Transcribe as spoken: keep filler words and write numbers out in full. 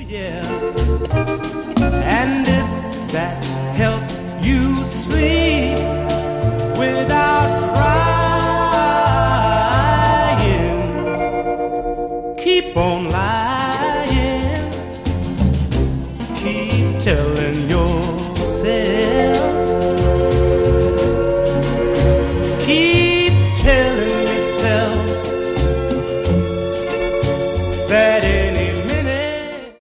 yeah. And if that helps you sleep without crying, keep on